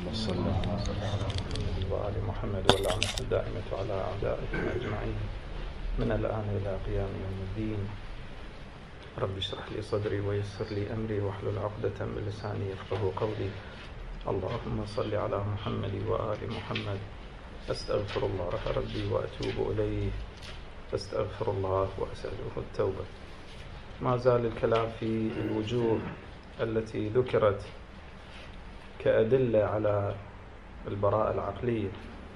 وصلى الله على محمد وآل محمد واللعنة الدائمة على أعدائكم أجمعين من الآن إلى قيام يوم الدين. رب اشرح لي صدري ويسر لي أمري واحلل عقدة من لساني يفقهوا قولي. اللهم صل على محمد وآل محمد. أستغفر الله ربي وأتوب إليه، أستغفر الله وأسأله التوبة. ما زال الكلام في الوجوه التي ذكرت كأدلة على البراءة العقلية.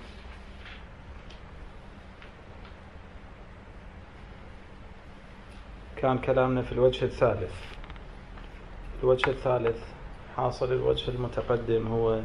كان كلامنا في الوجه الثالث. الوجه الثالث حاصل الوجه المتقدم هو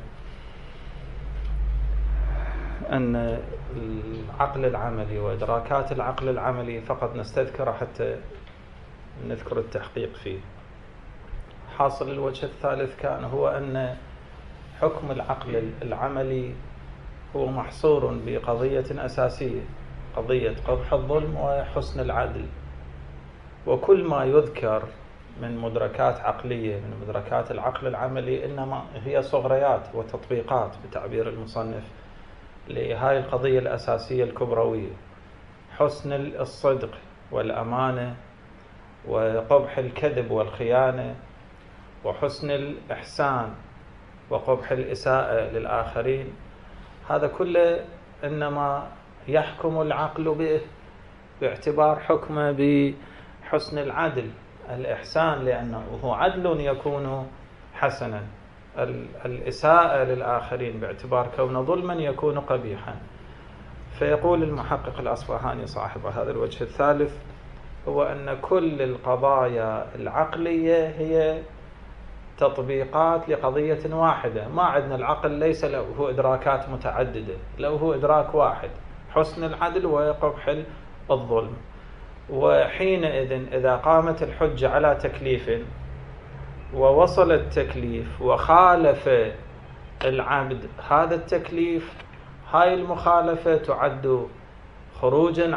أن العقل العملي وإدراكات العقل العملي فقط نستذكر حتى نذكر التحقيق فيه. حاصل الوجه الثالث كان هو أن حكم العقل العملي هو محصور بقضية أساسية، قضية قبح الظلم وحسن العدل، وكل ما يذكر من مدركات عقلية من مدركات العقل العملي إنما هي صغريات وتطبيقات بتعبير المصنف لهذه القضية الأساسية الكبروية: حسن الصدق والأمانة، وقبح الكذب والخيانة، وحسن الإحسان، وقبح الإساءة للآخرين. هذا كله إنما يحكم العقل به باعتبار حكمه بحسن العدل، الإحسان، لأنه هو عدل يكون حسنا، الإساءة للآخرين باعتبار كونه ظلما يكون قبيحا. فيقول المحقق الأصفهاني صاحب هذا الوجه الثالث هو أن كل القضايا العقلية هي تطبيقات لقضية واحدة. ما عندنا العقل ليس له إدراكات متعددة، له إدراك واحد: حسن العدل وقبح الظلم. وحينئذ إذا قامت الحجة على تكليف ووصل التكليف وخالف العبد هذا التكليف، هاي المخالفة تعد خروجا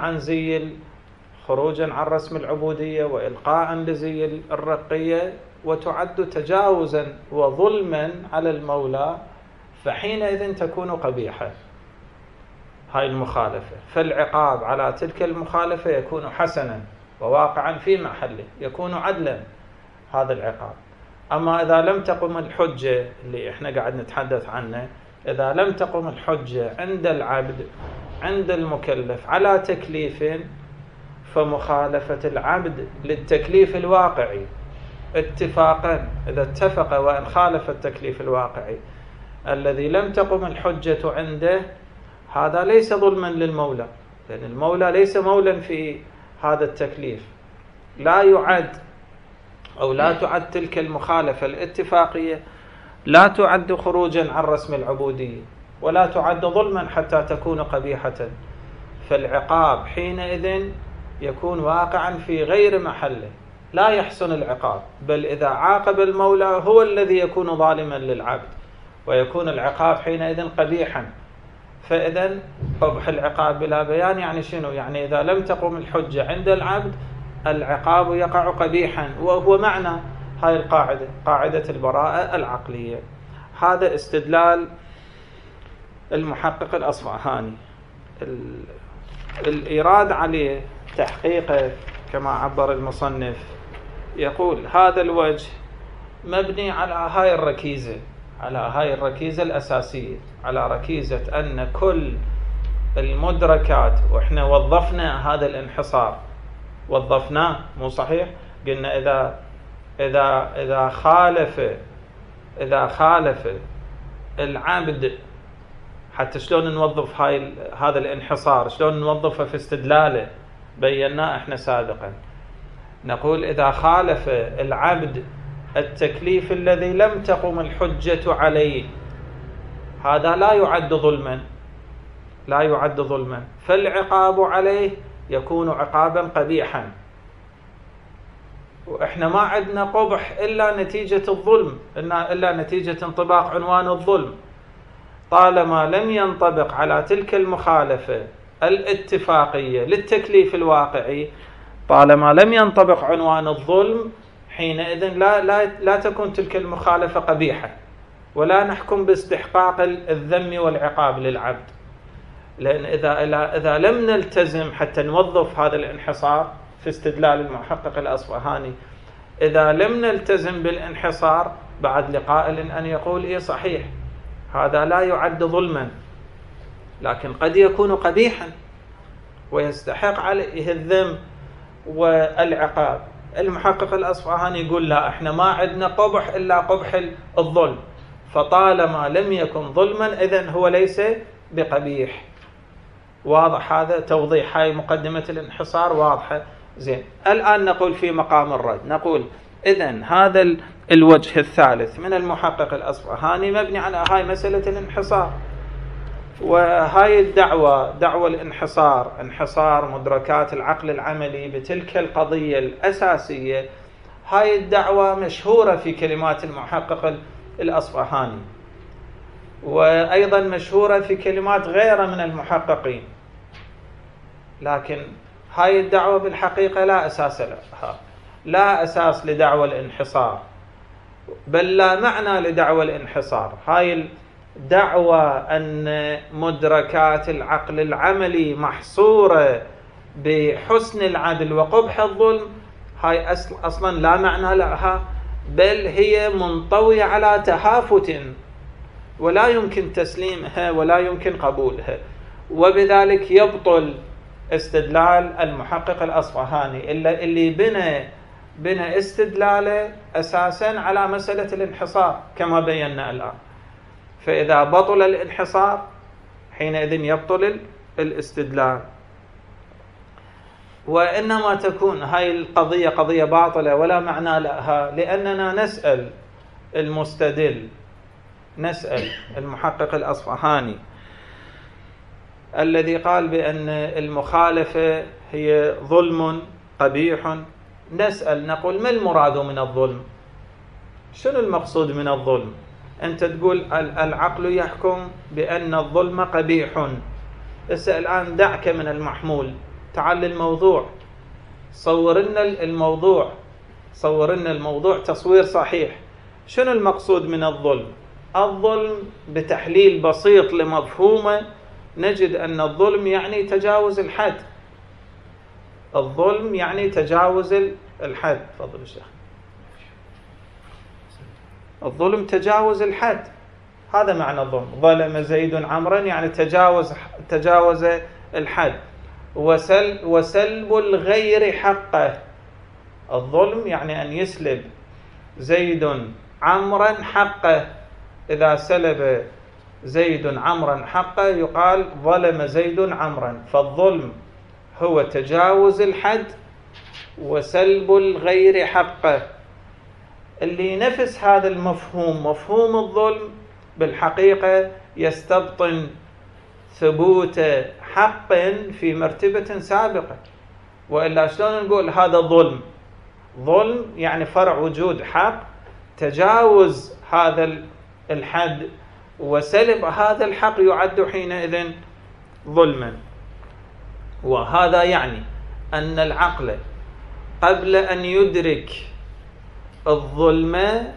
عن رسم العبودية وإلقاء لزي الرقية، وتعد تجاوزا وظلما على المولى، فحينئذ تكون قبيحة هاي المخالفة. فالعقاب على تلك المخالفة يكون حسنا وواقعا في محله، يكون عدلا هذا العقاب. أما إذا لم تقم الحجة اللي إحنا قاعد نتحدث عنه، إذا لم تقم الحجة عند العبد عند المكلف على تكليف، فمخالفة العبد للتكليف الواقعي اتفاقا، إذا اتفق وإن خالف التكليف الواقعي الذي لم تقم الحجة عنده، هذا ليس ظلما للمولى، لأن المولى ليس مولا في هذا التكليف. لا يعد أو لا تعد تلك المخالفة الاتفاقية، لا تعد خروجا عن رسم العبودية، ولا تعد ظلما حتى تكون قبيحة. فالعقاب حينئذ يكون واقعا في غير محله، لا يحسن العقاب، بل إذا عاقب المولى هو الذي يكون ظالما للعبد، ويكون العقاب حينئذ قبيحا. فإذا قبح العقاب بلا بيان يعني شنو؟ يعني إذا لم تقم الحجة عند العبد العقاب يقع قبيحا، وهو معنى هاي القاعدة، قاعدة البراءة العقلية. هذا استدلال المحقق الأصفهاني. الإيراد عليه تحقيقه كما عبر المصنف، يقول هذا الوجه مبني على هاي الركيزة، على هاي الركيزة الأساسية، على ركيزة أن كل المدركات، وإحنا وظفنا هذا الانحصار، وظفناه مو صحيح؟ قلنا إذا خالف العبد، حتى شلون نوظف هذا الانحصار، شلون نوظفه في استدلاله، بيناه احنا سابقا. نقول إذا خالف العبد التكليف الذي لم تقم الحجة عليه، هذا لا يعد ظلما، فالعقاب عليه يكون عقابا قبيحا. وإحنا ما عندنا قبح إلا نتيجة الظلم، إلا نتيجة انطباق عنوان الظلم. طالما لم ينطبق على تلك المخالفة الاتفاقية للتكليف الواقعي، طالما لم ينطبق عنوان الظلم، حينئذ لا تكون تلك المخالفة قبيحة، ولا نحكم باستحقاق الذم والعقاب للعبد. لأن إذا لم نلتزم حتى نوظف هذا الانحصار في استدلال المحقق الأصفهاني، إذا لم نلتزم بالانحصار بعد لقائل أن يقول إيه صحيح هذا لا يعد ظلما، لكن قد يكون قبيحا ويستحق عليه الذم والعقاب. المحقق الأصفهاني يقول لا، احنا ما عندنا قبح إلا قبح الظلم، فطالما لم يكن ظلما إذن هو ليس بقبيح. واضح هذا توضيح، هاي مقدمة الانحصار واضحة. زين، الآن نقول في مقام الرد، نقول إذن هذا الوجه الثالث من المحقق الأصفهاني مبني على هاي مسألة الانحصار، وهاي الدعوة دعوة الانحصار، انحصار مدركات العقل العملي بتلك القضية الأساسية، هاي الدعوة مشهورة في كلمات المحقق الأصفهاني، وأيضا مشهورة في كلمات غيره من المحققين. لكن هاي الدعوة بالحقيقة لا أساس لها، لا أساس لدعوة الانحصار، بل لا معنى لدعوة الانحصار. هاي الدعوة أن مدركات العقل العملي محصورة بحسن العدل وقبح الظلم، هاي أصلا لا معنى لها، بل هي منطوية على تهافت ولا يمكن تسليمها ولا يمكن قبولها، وبذلك يبطل استدلال المحقق الأصفهاني اللي بنى استدلاله أساسا على مسألة الانحصار كما بينا الآن. فإذا بطل الانحصار حينئذ يبطل الاستدلال، وإنما تكون هاي القضية قضية باطلة ولا معنى لها لأننا نسأل المستدل، نسأل المحقق الأصفهاني الذي قال بأن المخالفة هي ظلم قبيح، نسأل نقول ما المراد من الظلم؟ شنو المقصود من الظلم؟ أنت تقول العقل يحكم بأن الظلم قبيح. الآن دعك من المحمول، تعال للموضوع، صور لنا الموضوع، صور لنا الموضوع تصوير صحيح. شنو المقصود من الظلم؟ الظلم بتحليل بسيط لمفهومه نجد أن الظلم يعني تجاوز الحد. الظلم يعني تجاوز الحد. تفضل الشيخ. الظلم تجاوز الحد، هذا معنى الظلم. ظلم زيد عمرا يعني تجاوز الحد. وسلب الغير حقه، الظلم يعني أن يسلب زيد عمرا حقه. إذا سلب زيد عمرا حقه يقال ظلم زيد عمرا. فالظلم هو تجاوز الحد وسلب الغير حقه. اللي نفس هذا المفهوم، مفهوم الظلم، بالحقيقة يستبطن ثبوت حق في مرتبة سابقة، وإلا شلون نقول هذا ظلم؟ ظلم يعني فرع وجود حق، تجاوز هذا الحد وسلب هذا الحق يعد حينئذ ظلما. وهذا يعني أن العقل قبل أن يدرك الظلم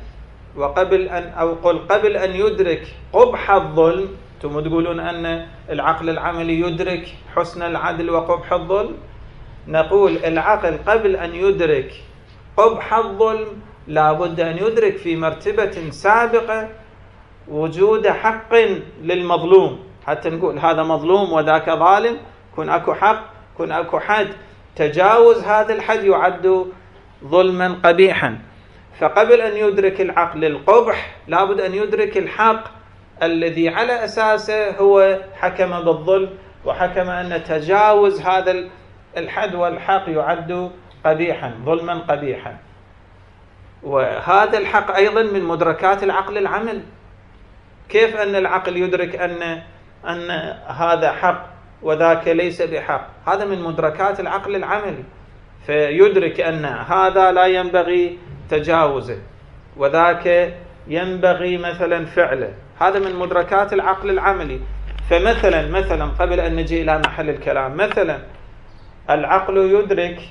قبل أن يدرك قبح الظلم، ثم تقولون أن العقل العملي يدرك حسن العدل وقبح الظلم، نقول العقل قبل أن يدرك قبح الظلم لابد أن يدرك في مرتبة سابقة وجود حق للمظلوم، حتى نقول هذا مظلوم وذاك ظالم، كن أكو حق كن أكو حد، تجاوز هذا الحد يعد ظلما قبيحا. فقبل أن يدرك العقل القبح لابد أن يدرك الحق الذي على أساسه هو حكم بالظلم وحكم أن تجاوز هذا الحد والحق يعد قبيحا، ظلما قبيحا. وهذا الحق أيضا من مدركات العقل العمل. كيف أن العقل يدرك أن هذا حق وذاك ليس بحق؟ هذا من مدركات العقل العملي، فيدرك أن هذا لا ينبغي تجاوزه وذاك ينبغي مثلا فعله، هذا من مدركات العقل العملي. فمثلا قبل أن نجي إلى محل الكلام، مثلا العقل يدرك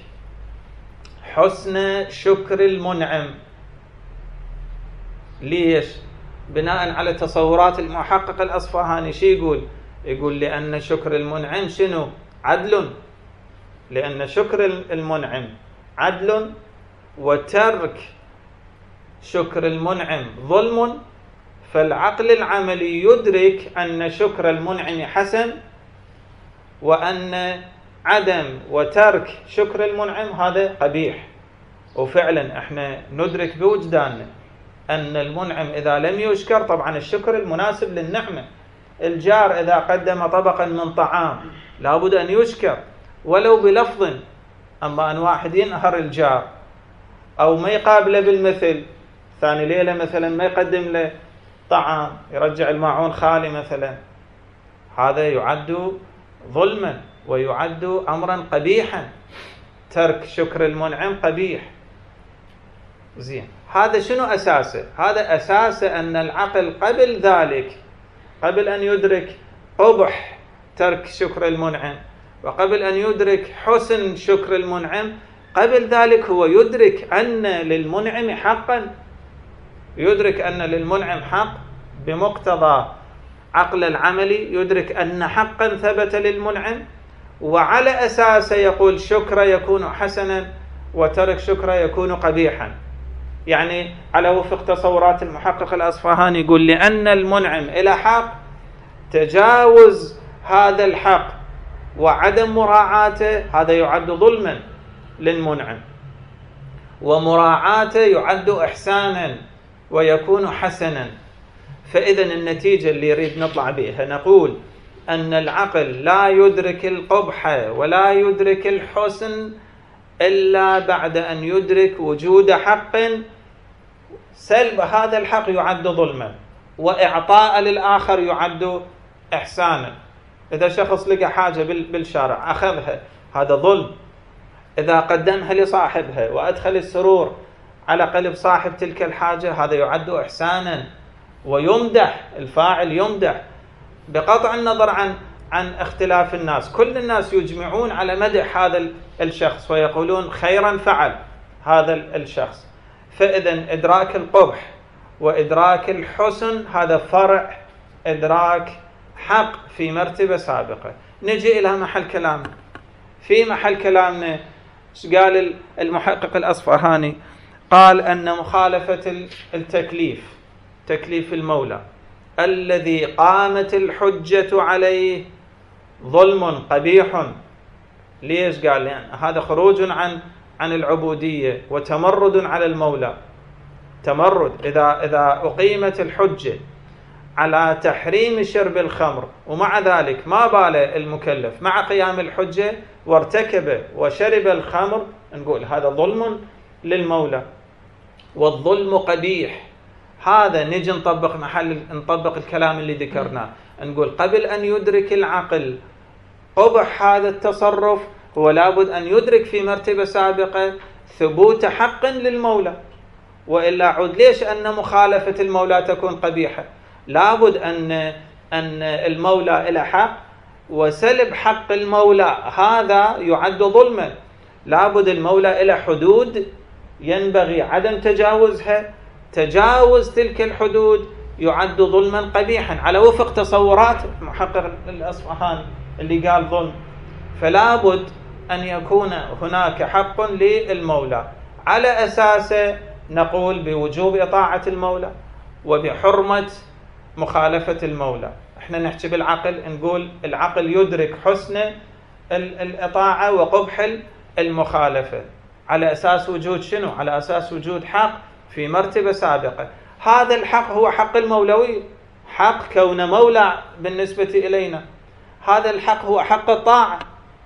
حسن شكر المنعم. ليش؟ بناء على تصورات المحقق الأصفهاني شي يقول لأن شكر المنعم شنو؟ عدل، لأن شكر المنعم عدل، وترك شكر المنعم ظلم، فالعقل العملي يدرك أن شكر المنعم حسن، وأن عدم وترك شكر المنعم هذا قبيح. وفعلا احنا ندرك بوجداننا أن المنعم إذا لم يشكر، طبعا الشكر المناسب للنعمة، الجار إذا قدم طبقا من طعام لابد أن يشكر ولو بلفظ، أما أن واحد ينهر الجار أو ما يقابله بالمثل، ثاني ليلة مثلا ما يقدم له طعام، يرجع الماعون خالي مثلا، هذا يعد ظلما ويعد أمرا قبيحا. ترك شكر المنعم قبيح. زين، هذا شنو أساسه؟ هذا أساسه أن العقل قبل ذلك، قبل أن يدرك قبح ترك شكر المنعم، وقبل أن يدرك حسن شكر المنعم، قبل ذلك هو يدرك أن للمنعم حقا، يدرك أن للمنعم حق بمقتضى عقل العملي، يدرك أن حقا ثبت للمنعم، وعلى أساس يقول شكر يكون حسنا وترك شكر يكون قبيحا. يعني على وفق تصورات المحقق الأصفهاني يقول لأن المنعم إلى حق، تجاوز هذا الحق وعدم مراعاته هذا يعد ظلما للمنعم، ومراعاته يعد إحسانا ويكون حسنا. فإذا النتيجة اللي يريد نطلع بها نقول أن العقل لا يدرك القبح ولا يدرك الحسن إلا بعد أن يدرك وجود حق، سلب هذا الحق يعد ظلما، وإعطاء للآخر يعد إحسانا. إذا شخص لقى حاجة بالشارع أخذها هذا ظلم، إذا قدمها لصاحبها وأدخل السرور على قلب صاحب تلك الحاجة هذا يعد إحسانا ويمدح، الفاعل يمدح بقطع النظر عن اختلاف الناس. كل الناس يجمعون على مدح هذا الشخص ويقولون خيرا فعل هذا الشخص. فإذا إدراك القبح وإدراك الحسن هذا فرع إدراك حق في مرتبة سابقة. نجي إلى محل كلامنا. في محل كلامنا قال المحقق الأصفهاني؟ قال أن مخالفة التكليف، تكليف المولى الذي قامت الحجة عليه ظلم قبيح. ليش؟ قال لأن هذا خروج عن العبودية وتمرد على المولى. تمرد إذا أقيمت الحجة على تحريم شرب الخمر ومع ذلك ما بال المكلف مع قيام الحجة وارتكب وشرب الخمر، نقول هذا ظلم للمولى، والظلم قبيح. هذا نجي نطبق الكلام اللي ذكرناه، نقول قبل أن يدرك العقل قبح هذا التصرف هو لابد أن يدرك في مرتبة سابقة ثبوت حق للمولى، وإلا عود ليش أن مخالفة المولى تكون قبيحة؟ لابد أن المولى إلى حق، وسلب حق المولى هذا يعد ظلما. لابد المولى إلى حدود ينبغي عدم تجاوزها، تجاوز تلك الحدود يعد ظلما قبيحا على وفق تصورات محقق الأصفهاني اللي قال ظلم. فلابد أن يكون هناك حق للمولى، على أساسه نقول بوجوب إطاعة المولى وبحرمة مخالفة المولى. احنا نحكي بالعقل، نقول العقل يدرك حسن الإطاعة وقبح المخالفة على أساس وجود شنو؟ على أساس وجود حق في مرتبة سابقة. هذا الحق هو حق المولوي، حق كون مولى بالنسبة إلينا. هذا الحق هو حق الطاعة.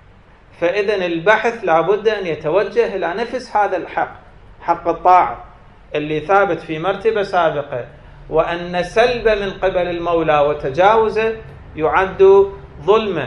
فإذن البحث لابد أن يتوجه إلى نفس هذا الحق، حق الطاعة اللي ثابت في مرتبة سابقة، وأن سلب من قبل المولى وتجاوزه يعد ظلما.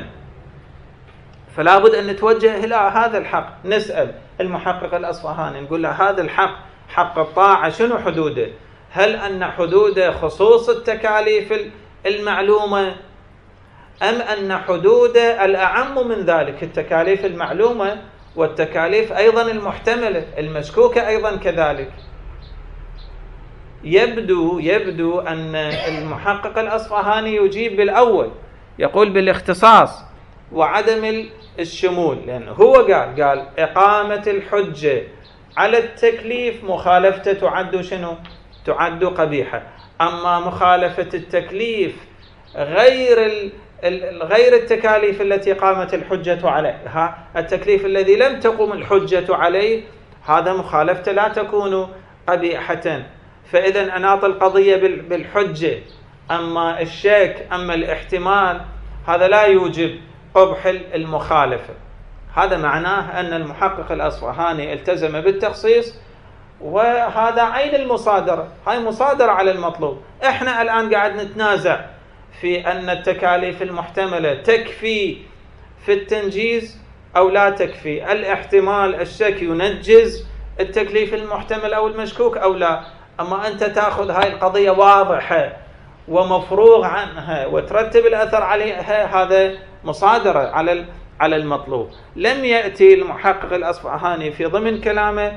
فلا بد أن نتوجه إلى هذا الحق. نسأل المحقق الأصفهاني نقول له هذا الحق، حق الطاعة، شنو حدوده؟ هل أن حدوده خصوص التكاليف المعلومة، أم أن حدوده الأعم من ذلك، التكاليف المعلومة والتكاليف أيضا المحتملة المشكوكة أيضا كذلك؟ يبدو أن المحقق الأصفهاني يجيب بالأول، يقول بالاختصاص وعدم الشمول، لأنه هو قال إقامة الحجة على التكليف مخالفته تعد شنو؟ تعد قبيحة. أما مخالفة التكليف غير التكاليف التي قامت الحجة عليها، التكليف الذي لم تقم الحجة عليه، هذا مخالفته لا تكون قبيحة. فإذا أناط القضية بالحجة، أما الشك أما الاحتمال هذا لا يوجب قبح المخالفة. هذا معناه أن المحقق الأصفهاني التزم بالتخصيص، وهذا عين المصادرة، هاي مصادرة على المطلوب. احنا الآن قاعد نتنازع في أن التكاليف المحتملة تكفي في التنجيز أو لا تكفي، الاحتمال الشك ينجز التكليف المحتمل أو المشكوك أو لا. أما أنت تأخذ هاي القضية واضحة ومفروغ عنها وترتب الأثر عليها، هذا مصادرة على المطلوب. لم يأتي المحقق الأصفهاني في ضمن كلامه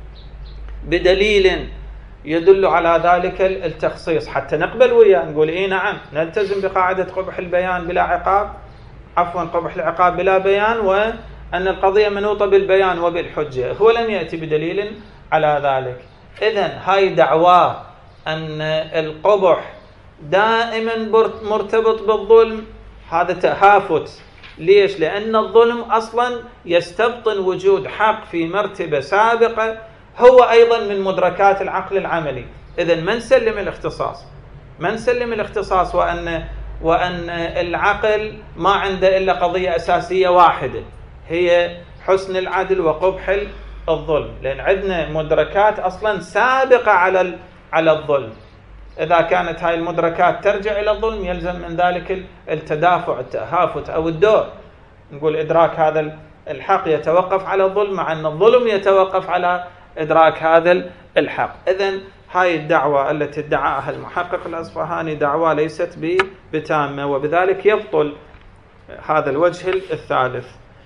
بدليل يدل على ذلك التخصيص حتى نقبل وياه، نقول إيه نعم نلتزم بقاعدة قبح البيان بلا عقاب، عفوا قبح العقاب بلا بيان، وأن القضية منوطة بالبيان وبالحجة. هو لم يأتي بدليل على ذلك. إذن هاي دعواه أن القبح دائما مرتبط بالظلم، هذا تهافت. ليش؟ لأن الظلم أصلا يستبطن وجود حق في مرتبة سابقة، هو أيضا من مدركات العقل العملي. إذن من سلم الاختصاص وأن العقل ما عنده إلا قضية أساسية واحدة، هي حسن العدل وقبح الظلم، لأن عندنا مدركات أصلا سابقة على الظلم. إذا كانت هاي المدركات ترجع إلى الظلم يلزم من ذلك التدافع، التهافت أو الدور. نقول إدراك هذا الحق يتوقف على الظلم، مع أن الظلم يتوقف على إدراك هذا الحق. إذن هاي الدعوة التي ادعاها المحقق الأصفهاني دعوة ليست بتامة، وبذلك يبطل هذا الوجه الثالث.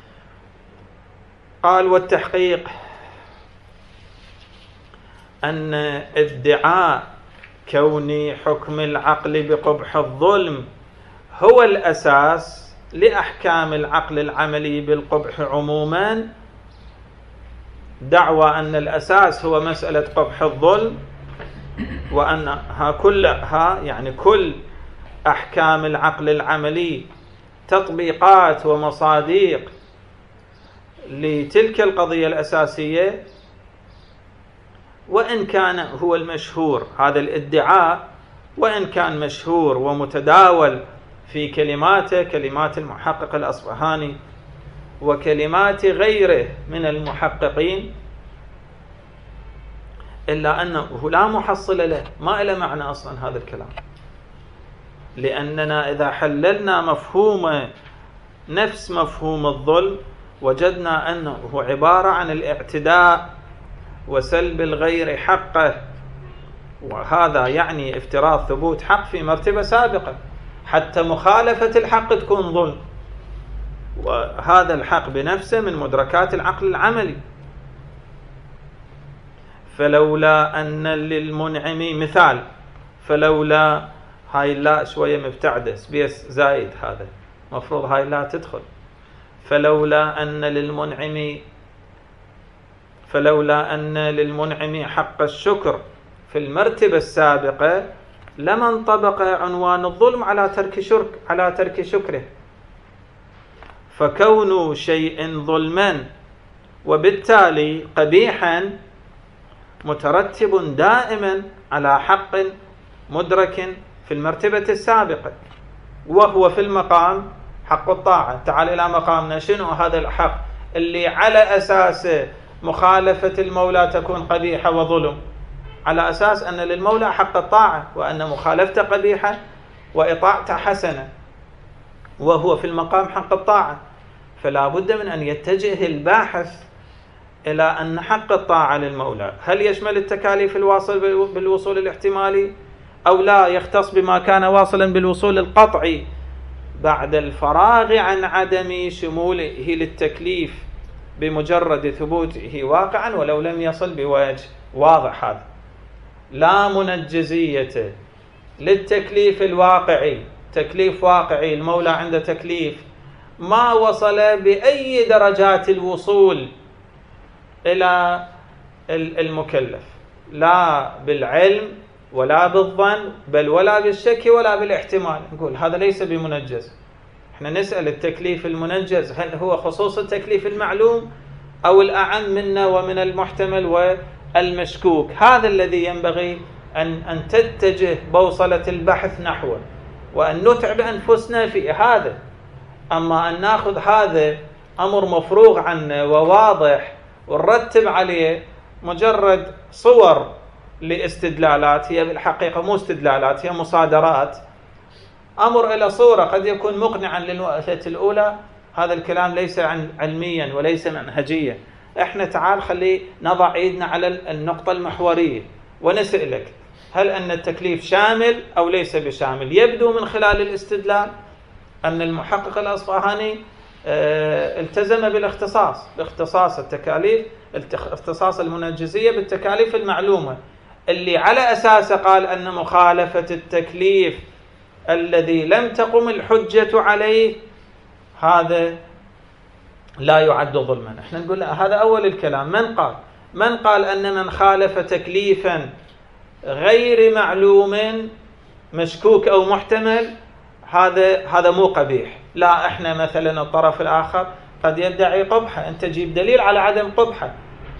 قال والتحقيق أن ادعاء كون حكم العقل بقبح الظلم هو الأساس لأحكام العقل العملي بالقبح عموما. دعوى أن الأساس هو مسألة قبح الظلم، وأنها كلها يعني كل أحكام العقل العملي تطبيقات ومصادق لتلك القضية الأساسية. وإن كان هو المشهور هذا الادعاء، وإن كان مشهور ومتداول في كلماته، كلمات المحقق الأصفهاني وكلمات غيره من المحققين، إلا أنه لا محصل له، ما له معنى أصلا هذا الكلام. لأننا إذا حللنا مفهوم نفس مفهوم الظلم وجدنا أنه عبارة عن الاعتداء وسلب الغير حقه، وهذا يعني افتراض ثبوت حق في مرتبة سابقة، حتى مخالفة الحق تكون ظلم، وهذا الحق بنفسه من مدركات العقل العملي. فلولا أن للمنعم مثال، فلولا هاي لا شوية مبتعدة سبيس زايد، هذا مفروض هاي لا تدخل. فلولا أن للمنعم حق الشكر في المرتبة السابقة لما انطبق عنوان الظلم على ترك شكره. فكون شيء ظلما وبالتالي قبيحا مترتب دائما على حق مدرك في المرتبة السابقة، وهو في المقام حق الطاعة. تعال إلى مقامنا، شنو هذا الحق اللي على أساسه مخالفة المولى تكون قبيحة وظلم؟ على أساس أن للمولى حق الطاعة، وأن مخالفته قبيحة وإطاعته حسنة، وهو في المقام حق الطاعة. فلا بد من أن يتجه الباحث إلى أن حق الطاعة للمولى هل يشمل التكاليف الواصل بالوصول الاحتمالي أو لا، يختص بما كان واصلا بالوصول القطعي بعد الفراغ عن عدم شموله للتكليف بمجرد ثبوته واقعا ولو لم يصل بوجه واضح. هذا لا منجزية للتكليف الواقعي، تكليف واقعي، المولى عنده تكليف ما وصل بأي درجات الوصول إلى المكلف، لا بالعلم ولا بالظن بل ولا بالشك ولا بالاحتمال، نقول هذا ليس بمنجز. احنا نسأل التكليف المنجز هل هو خصوص التكليف المعلوم أو الأعم منه ومن المحتمل والمشكوك؟ هذا الذي ينبغي أن تتجه بوصلة البحث نحوه، وأن نتعب أنفسنا في هذا. أما أن نأخذ هذا أمر مفروغ عنه وواضح ونرتب عليه مجرد صور لاستدلالات، هي بالحقيقة مو استدلالات، هي مصادرات، أمر إلى صورة قد يكون مقنعا للوهلة الأولى، هذا الكلام ليس علميا وليس منهجيا. احنا تعال خلي نضع ايدنا على النقطة المحورية ونسألك هل أن التكليف شامل أو ليس بشامل؟ يبدو من خلال الاستدلال أن المحقق الأصفهاني التزم بالاختصاص، باختصاص التكاليف، اختصاص المنجزية بالتكاليف المعلومة، اللي على أساسه قال أن مخالفة التكليف الذي لم تقم الحجة عليه هذا لا يعد ظلما. احنا نقول لا، هذا أول الكلام. من قال أن من خالف تكليفا غير معلوم مشكوك أو محتمل هذا مو قبيح. لا، احنا مثلا الطرف الآخر قد يدعي قبحة، انت جيب دليل على عدم قبحة،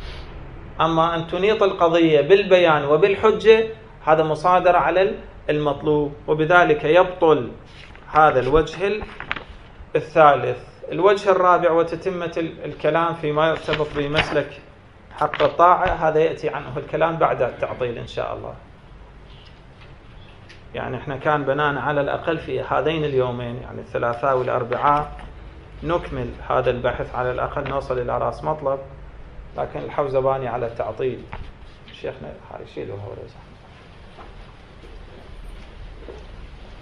أما أن تنيط القضية بالبيان وبالحجة هذا مصادر على المطلوب، وبذلك يبطل هذا الوجه الثالث. الوجه الرابع وتتمة الكلام فيما يرتبط بمسلك حق الطاعة، هذا يأتي عنه الكلام بعد التعطيل إن شاء الله. يعني احنا كان بنانا على الأقل في هذين اليومين، يعني الثلاثاء والأربعاء، نكمل هذا البحث، على الأقل نوصل إلى رأس مطلب، لكن الحوزباني على التعطيل شيخنا يشيله هو ليس،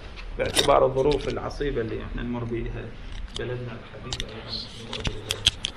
باعتبار الظروف العصيبة اللي احنا نمر بها بلدنا الحبيب.